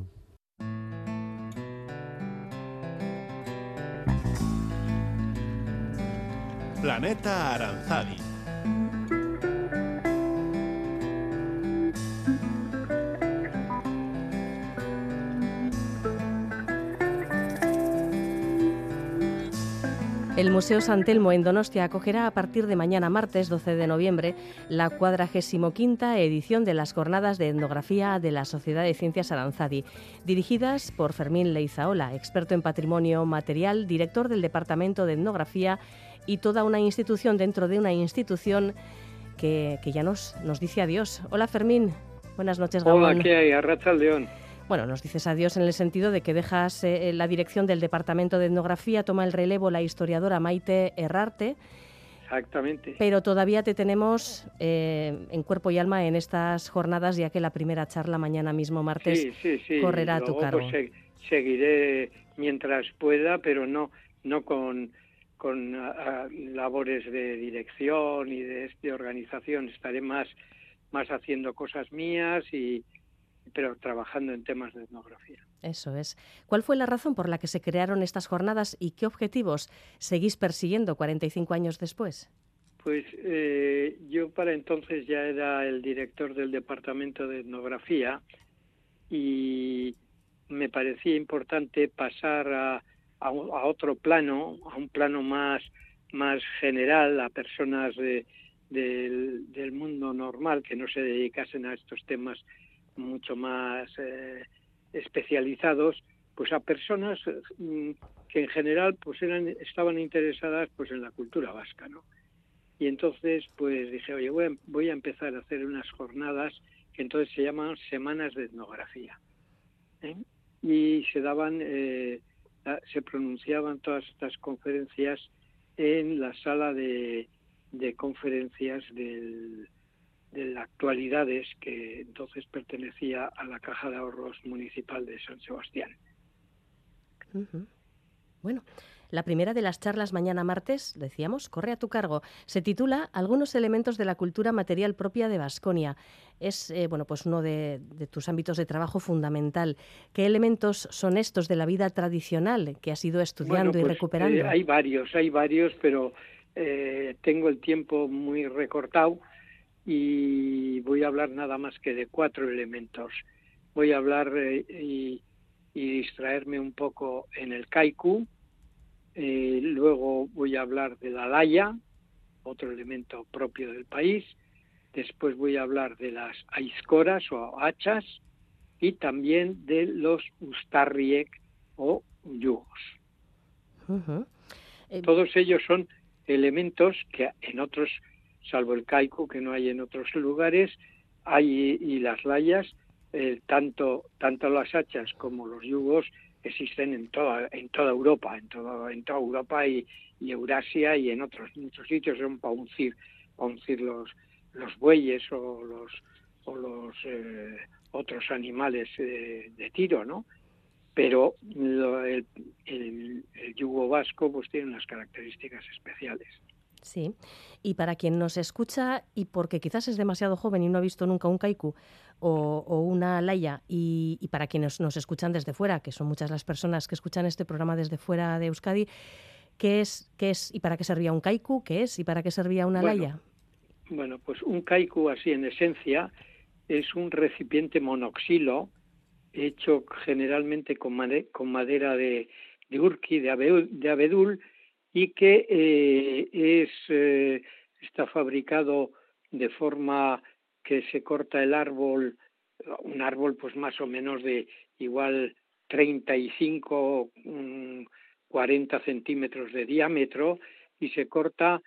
Planeta Aranzadi. El Museo San Telmo en Donostia acogerá a partir de mañana martes doce de noviembre la cuadragésimo quinta edición de las Jornadas de Etnografía de la Sociedad de Ciencias Aranzadi, dirigidas por Fermín Leizaola, experto en patrimonio material, director del Departamento de Etnografía y toda una institución dentro de una institución que, que ya nos, nos dice adiós. Hola Fermín, buenas noches Gabón. Hola, ¿qué hay? Arratsaldeón. Bueno, nos dices adiós en el sentido de que dejas eh, la dirección del Departamento de Etnografía, toma el relevo la historiadora Maite Herrarte. Exactamente. Pero todavía te tenemos eh, en cuerpo y alma en estas jornadas, ya que la primera charla mañana mismo, martes, sí, sí, sí. correrá Luego, a tu cargo. Pues, se, seguiré mientras pueda, pero no, no con, con a, a, labores de dirección y de, de organización. Estaré más, más haciendo cosas mías y pero trabajando en temas de etnografía. Eso es. ¿Cuál fue la razón por la que se crearon estas jornadas y qué objetivos seguís persiguiendo cuarenta y cinco años después? Pues eh, yo para entonces ya era el director del Departamento de Etnografía y me parecía importante pasar a, a, a otro plano, a un plano más, más general, a personas de, del, del mundo normal que no se dedicasen a estos temas mucho más eh, especializados, pues a personas mm, que en general pues eran estaban interesadas pues en la cultura vasca, ¿no? Y entonces pues dije, oye, voy a, voy a empezar a hacer unas jornadas que entonces se llaman Semanas de Etnografía, ¿eh? Y se daban, eh, se pronunciaban todas estas conferencias en la sala de, de conferencias del de las actualidades, que entonces pertenecía a la Caja de Ahorros Municipal de San Sebastián. Uh-huh. Bueno, la primera de las charlas mañana martes, decíamos, corre a tu cargo. Se titula Algunos elementos de la cultura material propia de Baskonia. Es eh, bueno, pues uno de, de tus ámbitos de trabajo fundamental. ¿Qué elementos son estos de la vida tradicional que has ido estudiando bueno, y pues, recuperando? Eh, hay varios, hay varios, pero eh, tengo el tiempo muy recortado y voy a hablar nada más que de cuatro elementos. Voy a hablar eh, y, y distraerme un poco en el kaiku. Eh, luego voy a hablar de la laya, otro elemento propio del país. Después voy a hablar de las aizkoras o hachas y también de los ustarriek o yugos. Uh-huh. eh, Todos ellos son elementos que en otros, salvo el kaiku, que no hay en otros lugares, hay y las layas, eh, tanto tanto las hachas como los yugos existen en toda en toda Europa, en todo en toda Europa y, y Eurasia y en otros muchos sitios, son para uncir para uncir los los bueyes o los o los eh, otros animales eh, de tiro, ¿no? Pero lo, el, el, el yugo vasco pues tiene unas características especiales. Sí, y para quien nos escucha y porque quizás es demasiado joven y no ha visto nunca un kaiku o, o una laya, y, y para quienes nos escuchan desde fuera, que son muchas las personas que escuchan este programa desde fuera de Euskadi, ¿qué es, qué es y para qué servía un kaiku? ¿Qué es y para qué servía una bueno, laya? Bueno, pues un kaiku así en esencia es un recipiente monoxilo hecho generalmente con, made, con madera de, de urki, de abedul, de abedul y que eh, es eh, está fabricado de forma que se corta el árbol, un árbol pues más o menos de igual treinta y cinco, cuarenta centímetros de diámetro y se corta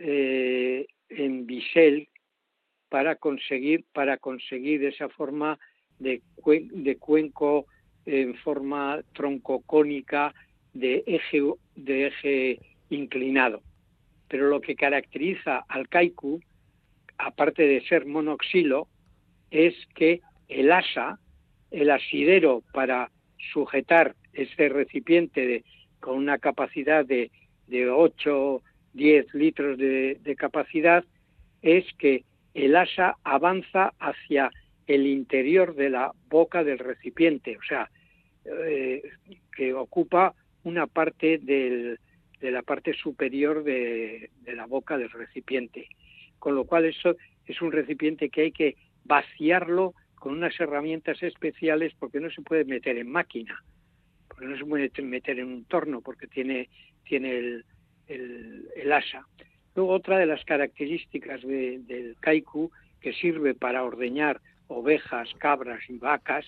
eh, en bisel para conseguir para conseguir esa forma de, cuen, de cuenco en forma troncocónica de eje de eje inclinado. Pero lo que caracteriza al kaiku, aparte de ser monoxilo, es que el asa, el asidero para sujetar ese recipiente de, con una capacidad de, de ocho, diez litros de, de capacidad, es que el asa avanza hacia el interior de la boca del recipiente, o sea, eh, que ocupa una parte del, de la parte superior de, de la boca del recipiente. Con lo cual eso es un recipiente que hay que vaciarlo con unas herramientas especiales porque no se puede meter en máquina, porque no se puede meter en un torno porque tiene, tiene el, el, el asa. Luego otra de las características de, del kaiku, que sirve para ordeñar ovejas, cabras y vacas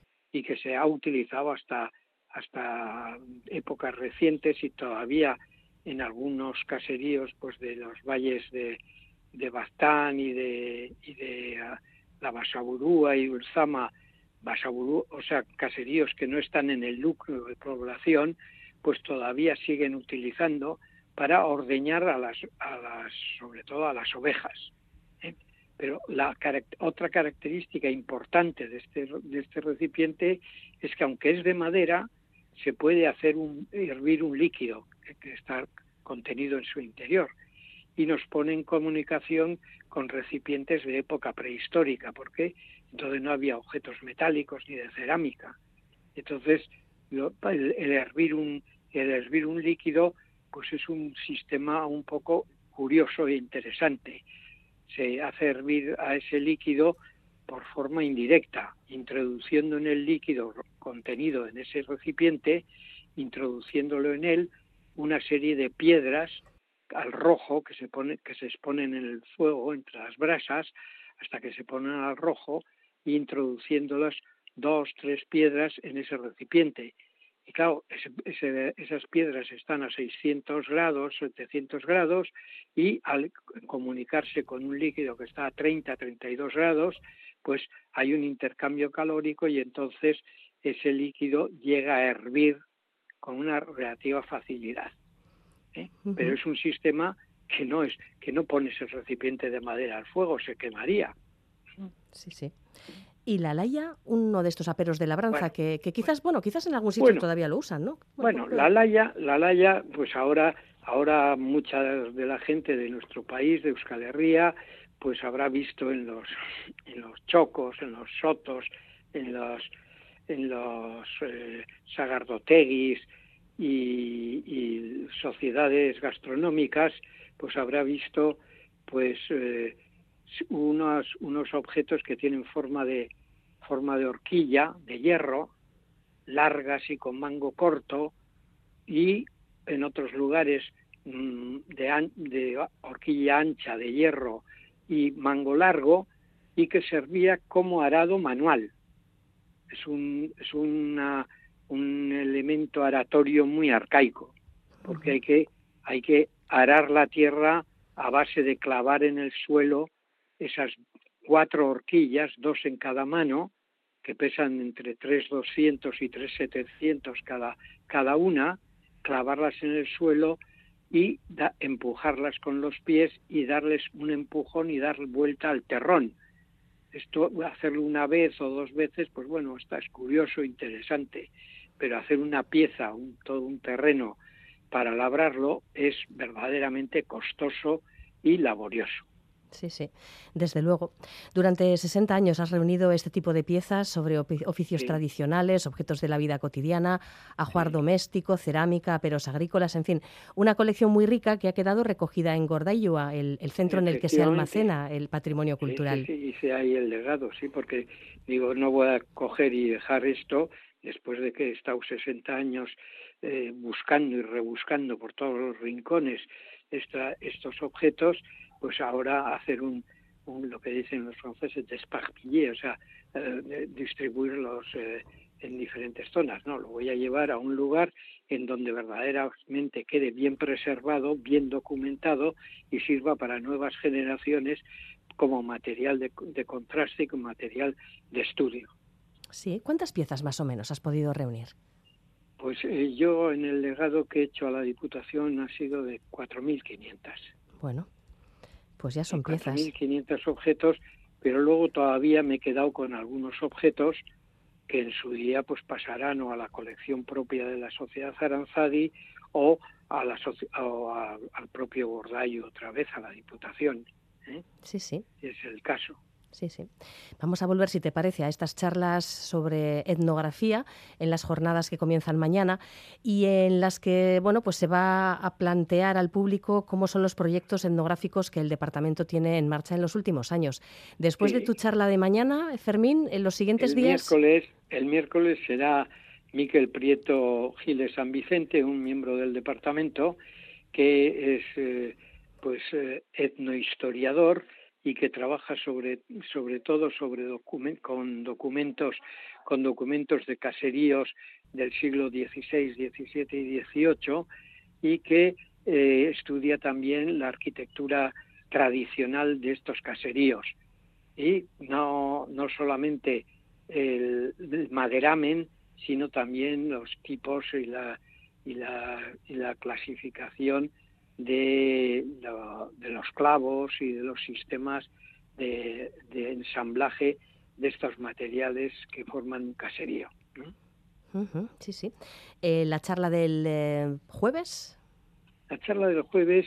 y que se ha utilizado hasta, hasta épocas recientes y todavía en algunos caseríos pues de los valles de, de Baztán y de, y de uh, la Basaburúa y Ulzama, Basaburú, o sea, caseríos que no están en el núcleo de población, pues todavía siguen utilizando para ordeñar a las, a las, sobre todo a las ovejas. ¿eh? Pero la otra característica importante de este, de este recipiente es que aunque es de madera, se puede hacer un, hervir un líquido que, que está contenido en su interior y nos pone en comunicación con recipientes de época prehistórica, porque entonces no había objetos metálicos ni de cerámica. Entonces, lo, el, el, hervir un, el hervir un líquido pues es un sistema un poco curioso e interesante. Se hace hervir a ese líquido por forma indirecta, introduciendo en el líquido contenido en ese recipiente, introduciéndolo en él una serie de piedras al rojo que se pone, que se exponen en el fuego entre las brasas hasta que se ponen al rojo, e introduciéndolas dos, tres piedras en ese recipiente. Y claro, ese, ese, esas piedras están a seiscientos grados, setecientos grados, y al comunicarse con un líquido que está a treinta, treinta y dos grados, pues hay un intercambio calórico y entonces ese líquido llega a hervir con una relativa facilidad. ¿eh? Uh-huh. Pero es un sistema que no es que no pones el recipiente de madera al fuego, se quemaría. Sí, sí. Y la laya, uno de estos aperos de labranza, Bueno, que, que quizás, bueno, quizás en algún sitio bueno, todavía lo usan, ¿no? Bueno, la laya, la laya, pues ahora, ahora mucha de la gente de nuestro país, de Euskal Herria, pues habrá visto en los, en los chocos, en los sotos, en los, en los eh, sagardoteguis y, y sociedades gastronómicas, pues habrá visto, pues eh, unos, unos objetos que tienen forma de forma de horquilla, de hierro, largas y con mango corto, y en otros lugares mmm, de, an de horquilla ancha, de hierro y mango largo, y que servía como arado manual. Es un, es una, un elemento aratorio muy arcaico, porque hay que, hay que arar la tierra a base de clavar en el suelo esas cuatro horquillas, dos en cada mano, que pesan entre tres mil doscientos y tres mil setecientos cada, cada una, clavarlas en el suelo y da, empujarlas con los pies y darles un empujón y dar vuelta al terrón. Esto, hacerlo una vez o dos veces, pues bueno, está, es curioso, interesante, pero hacer una pieza, un, todo un terreno para labrarlo es verdaderamente costoso y laborioso. Sí, sí, desde luego. Durante sesenta años has reunido este tipo de piezas sobre oficios sí. tradicionales, objetos de la vida cotidiana, ajuar sí. doméstico, cerámica, aperos agrícolas, en fin, una colección muy rica que ha quedado recogida en Gordailoa, el, el centro en el que se almacena el patrimonio cultural. Sí, sí, sí, hice ahí el legado, sí, porque digo, no voy a coger y dejar esto después de que he estado sesenta años eh, buscando y rebuscando por todos los rincones esta, estos objetos, pues ahora hacer un, un lo que dicen los franceses desparpiller, o sea, eh, distribuirlos eh, en diferentes zonas, ¿no? Lo voy a llevar a un lugar en donde verdaderamente quede bien preservado, bien documentado y sirva para nuevas generaciones como material de, de contraste y como material de estudio. Sí, ¿cuántas piezas más o menos has podido reunir? Pues eh, yo en el legado que he hecho a la Diputación ha sido de cuatro mil quinientas. Bueno, pues ya son piezas. cuatro mil quinientos objetos, pero luego todavía me he quedado con algunos objetos que en su día pues pasarán o a la colección propia de la Sociedad Aranzadi o, a la o a, al propio Gordailoa otra vez, a la Diputación. ¿eh? Sí, sí. Es el caso. Sí, sí. Vamos a volver, si te parece, a estas charlas sobre etnografía en las jornadas que comienzan mañana y en las que, bueno, pues se va a plantear al público cómo son los proyectos etnográficos que el departamento tiene en marcha en los últimos años. Después sí. de tu charla de mañana, Fermín, en los siguientes el días... Miércoles, el miércoles será Miquel Prieto Giles San Vicente, un miembro del departamento que es eh, pues eh, etnohistoriador y que trabaja sobre sobre todo sobre document, con documentos con documentos de caseríos del siglo dieciséis, diecisiete y dieciocho y que eh, estudia también la arquitectura tradicional de estos caseríos y no no solamente el, el maderamen, sino también los tipos y la y la y la clasificación de, de los clavos y de los sistemas de, de ensamblaje de estos materiales que forman un caserío, ¿no? Uh-huh, sí, sí. Eh, ¿La charla del eh, jueves? La charla del jueves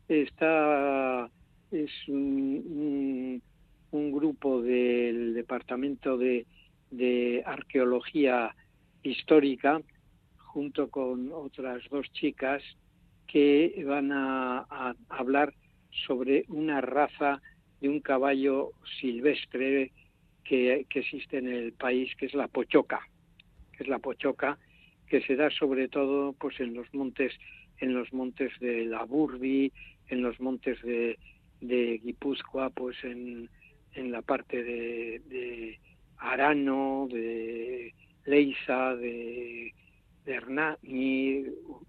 está es un, un, un grupo del Departamento de, de Arqueología Histórica junto con otras dos chicas que van a, a hablar sobre una raza de un caballo silvestre que, que existe en el país, que es la pochoca, que es la pochoca, que se da sobre todo pues en los montes, en los montes de la Burbi, en los montes de, de Guipúzcoa, pues en, en la parte de, de Arano, de Leiza, de, de Hernani,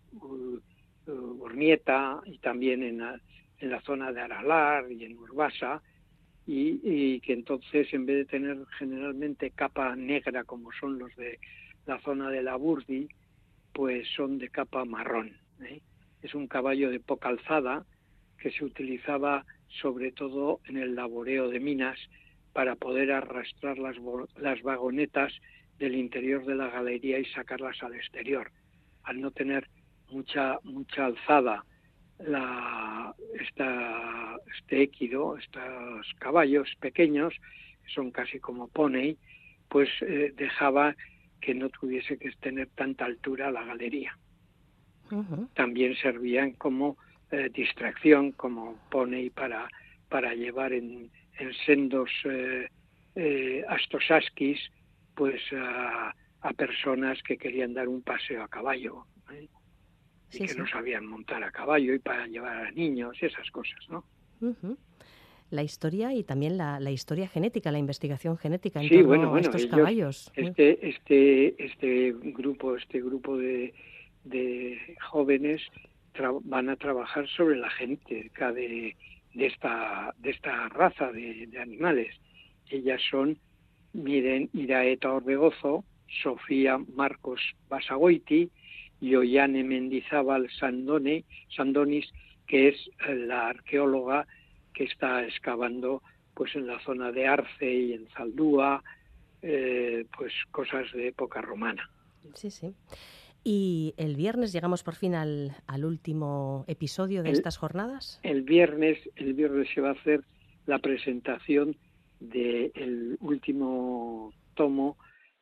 Urnieta y también en la, en la zona de Aralar y en Urbasa y, y que entonces en vez de tener generalmente capa negra como son los de la zona de la Burdi, pues son de capa marrón, ¿eh? Es un caballo de poca alzada que se utilizaba sobre todo en el laboreo de minas para poder arrastrar las, las vagonetas del interior de la galería y sacarlas al exterior. Al no tener mucha mucha alzada la, esta, este équido, estos caballos pequeños, que son casi como poney, pues eh, dejaba que no tuviese que tener tanta altura la galería. Uh-huh. También servían como eh, distracción, como poney para, para llevar en, en sendos eh, eh, astosaskis pues a, a personas que querían dar un paseo a caballo, ¿eh? Y sí, que sí. no sabían montar a caballo, y para llevar a niños y esas cosas, ¿no? Uh-huh. La historia y también la, la historia genética, la investigación genética en sí, torno bueno, a bueno, estos ellos, caballos. Este, este, este grupo, este grupo de, de jóvenes tra- van a trabajar sobre la genética de, de esta, de esta raza de, de animales. Ellas son Miren Iraeta Orbegozo, Sofía Marcos Basagoiti y Ollane Mendizábal Sandone, Sandonis, que es la arqueóloga que está excavando pues en la zona de Arce y en Zaldúa, eh, pues cosas de época romana. Sí, sí. ¿Y el viernes llegamos por fin al, al último episodio de el, estas jornadas? El viernes, el viernes se va a hacer la presentación del último tomo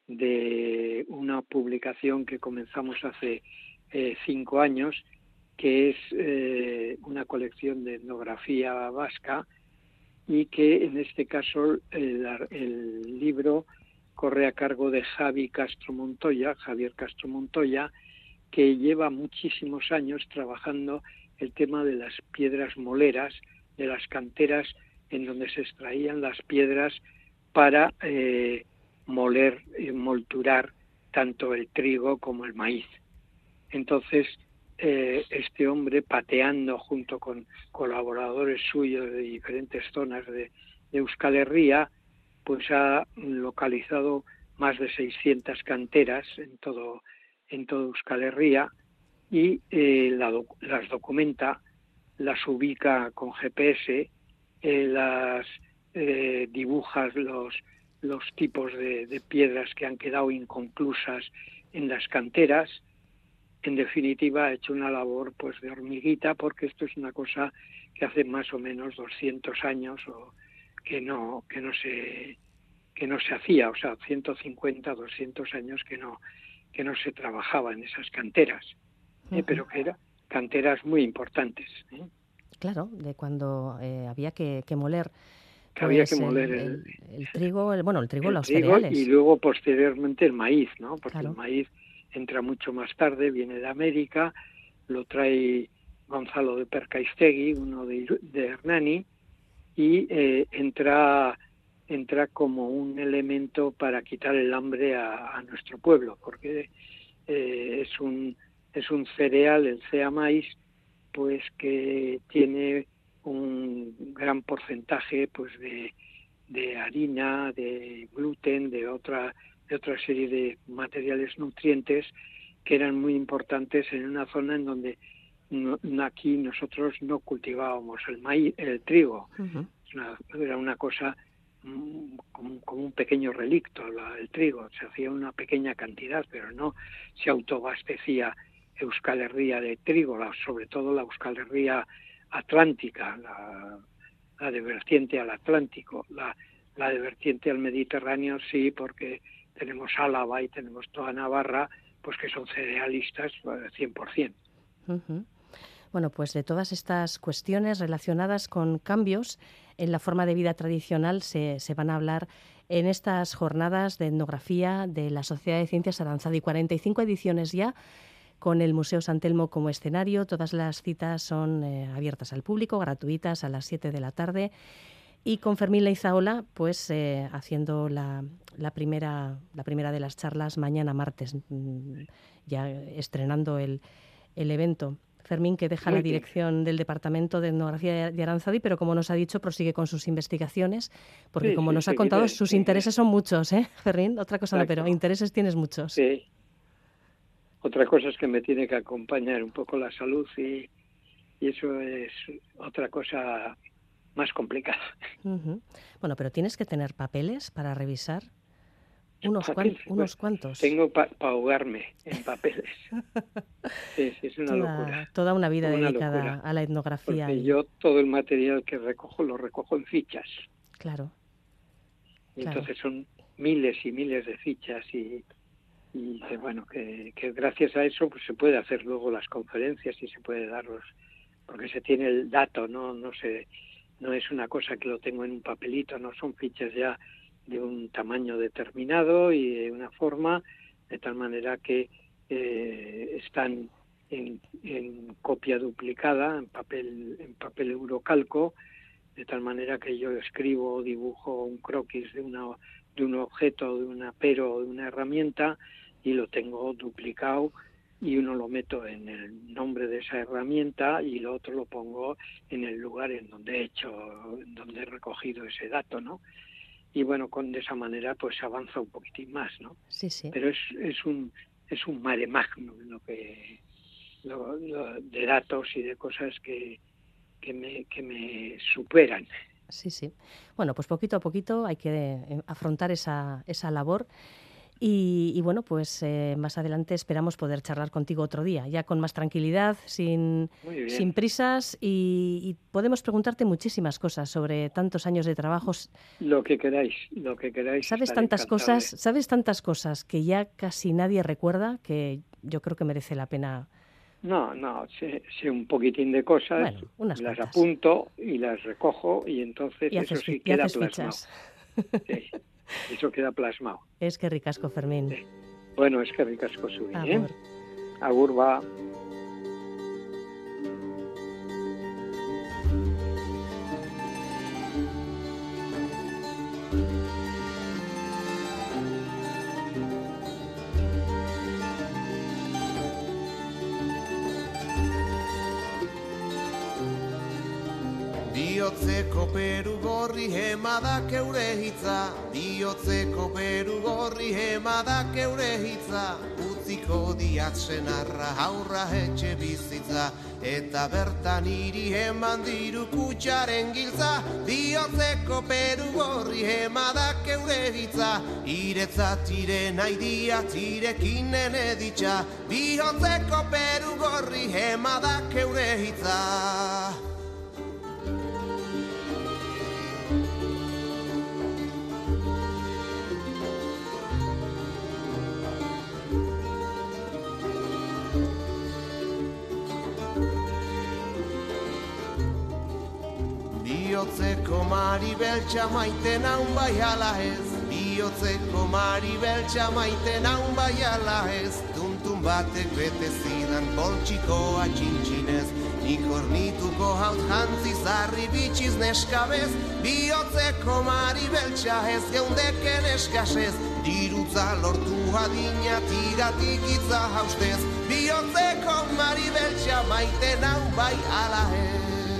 de una publicación que comenzamos hace eh, cinco años, que es eh, una colección de etnografía vasca, y que en este caso el, el libro corre a cargo de Javi Castro Montoya, Javier Castro Montoya, que lleva muchísimos años trabajando el tema de las piedras moleras, de las canteras en donde se extraían las piedras para eh, moler y molturar tanto el trigo como el maíz. Entonces, eh, este hombre, pateando junto con colaboradores suyos de diferentes zonas de, de Euskal Herria, pues ha localizado más de seiscientas canteras en todo, en todo Euskal Herria y eh, la, las documenta, las ubica con G P S, eh, las eh, dibuja los, los tipos de, de piedras que han quedado inconclusas en las canteras. En definitiva, ha hecho una labor pues de hormiguita, porque esto es una cosa que hace más o menos doscientos años o que no que no se que no se hacía, o sea, ciento cincuenta, doscientos años que no que no se trabajaba en esas canteras, ¿eh? Uh-huh. Pero que eran canteras muy importantes, ¿eh? Claro, de cuando eh, había que, que moler. Que pues, había que moler el, el, el, el trigo, el, bueno, el trigo, el los trigo cereales. Y luego posteriormente el maíz, ¿no? Porque claro. El maíz entra mucho más tarde, viene de América, lo trae Gonzalo de Percaistegui, uno de, de Hernani, y eh, entra entra como un elemento para quitar el hambre a, a nuestro pueblo, porque eh, es un es un cereal, el cea maíz, pues que tiene un gran porcentaje pues de, de harina, de gluten, de otra de otra serie de materiales nutrientes que eran muy importantes en una zona en donde no, aquí nosotros no cultivábamos el maíz, el trigo. Uh-huh. Una, era una cosa mm, como, como un pequeño relicto, la, el trigo. Se hacía una pequeña cantidad, pero no se autoabastecía Euskal Herria de trigo, la, sobre todo la Euskal Herria atlántica, la, la de vertiente al Atlántico, la, la de vertiente al Mediterráneo sí, porque tenemos Álava y tenemos toda Navarra, pues que son cerealistas cien por ciento. Uh-huh. Bueno, pues de todas estas cuestiones relacionadas con cambios en la forma de vida tradicional se, se van a hablar en estas jornadas de etnografía de la Sociedad de Ciencias Aranzadi. cuarenta y cinco ediciones ya, con el Museo San Telmo como escenario. Todas las citas son eh, abiertas al público, gratuitas, a las siete de la tarde. Y con Fermín Leizaola, pues eh, haciendo la, la, primera, la primera de las charlas mañana martes, ya estrenando el, el evento. Fermín, que deja Muy la bien. dirección del Departamento de Etnografía de Aranzadi, pero como nos ha dicho, prosigue con sus investigaciones, porque sí, como sí, nos ha contado, sus sí, intereses son muchos, ¿eh, Fermín? Otra cosa Exacto. no, pero intereses tienes muchos. Sí. Otra cosa es que me tiene que acompañar un poco la salud y, y eso es otra cosa más complicada. Uh-huh. Bueno, pero tienes que tener papeles para revisar. Unos, Papeles, cuan, unos pues, cuantos. Tengo para pa ahogarme en papeles. Sí, sí, es una toda, locura. Toda una vida una dedicada locura. a la etnografía. Porque y... yo todo el material que recojo lo recojo en fichas. Claro. Y claro. entonces son miles y miles de fichas y, y que, bueno, que, que gracias a eso pues se puede hacer luego las conferencias y se puede darlos, porque se tiene el dato, no, no se, no es una cosa que lo tengo en un papelito, no son fichas ya de un tamaño determinado y de una forma, de tal manera que eh, están en, en copia duplicada, en papel, en papel eurocalco, de tal manera que yo escribo o dibujo un croquis de, una, de un objeto, de un apero o de una herramienta y lo tengo duplicado y uno lo meto en el nombre de esa herramienta y lo otro lo pongo en el lugar en donde he hecho, en donde he recogido ese dato, ¿no? Y bueno, con de esa manera pues avanza un poquitín más, ¿no? Sí, sí. Pero es, es un es un mare magnum lo que lo, lo, de datos y de cosas que que me que me superan. Sí, sí. Bueno, pues poquito a poquito hay que afrontar esa esa labor. Y, y bueno, pues eh, más adelante esperamos poder charlar contigo otro día, ya con más tranquilidad, sin, sin prisas y, y podemos preguntarte muchísimas cosas sobre tantos años de trabajos. Lo que queráis, lo que queráis. Sabes tantas cosas, de... sabes tantas cosas que ya casi nadie recuerda que yo creo que merece la pena. No, no, sé, sé un poquitín de cosas, bueno, unas las cuantas. apunto y las recojo y entonces y eso haces, sí y queda haces plasmado. Sí. Eso queda plasmado. Es que ricasco, Fermín. Sí. Bueno, es que ricasco subir, ¿eh? Agur. Agur va. Bihotzeko peru gorri hemadak eure hitza, bihotzeko peru gorri hemadak eure hitza, utziko diat senarra haurra etxe bizitza, eta bertan hiri eman diru kutsaren giltza, bihotzeko peru gorri hemadak eure hitza, iretzat ire nahi diat irekin nene ditxa, bihotzeko peru gorri hemadak eure hitza. Bihotzeko mari beltxa maite naun bai ala ez, bihotzeko mari beltxa maite naun bai ala ez, tuntun batek bete zidan poltsikoa txintxinez, nik hornituko haut jantzi zarri bitxiz neskabez, bihotzeko mari beltxa ez geundeken eskasez, dirutza lortu adina tiratik itza haustez, bihotzeko mari beltxa maite naun bai ala ez.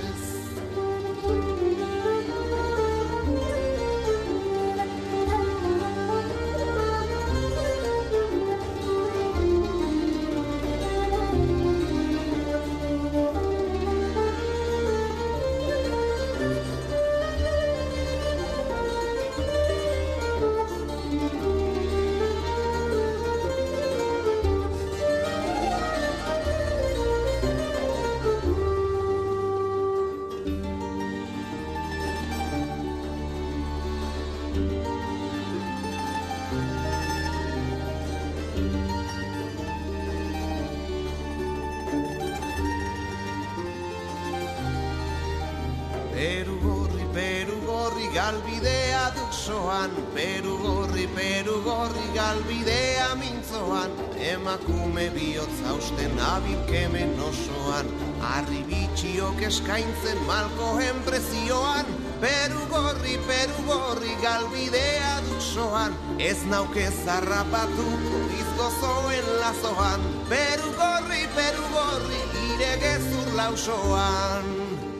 Peru gorri, peru gorri, galbidea duk soan, peru gorri, peru gorri, galbidea mintzoan, emakume bihotz hausten abilkemen osoan, harri bitxiok eskaintzen malkoen prezioan, peru gorri, peru gorri, galbidea duk soan, ez nauke zarrapatuko izgozoen lazoan, peru gorri, peru gorri, ire gezur lausoan.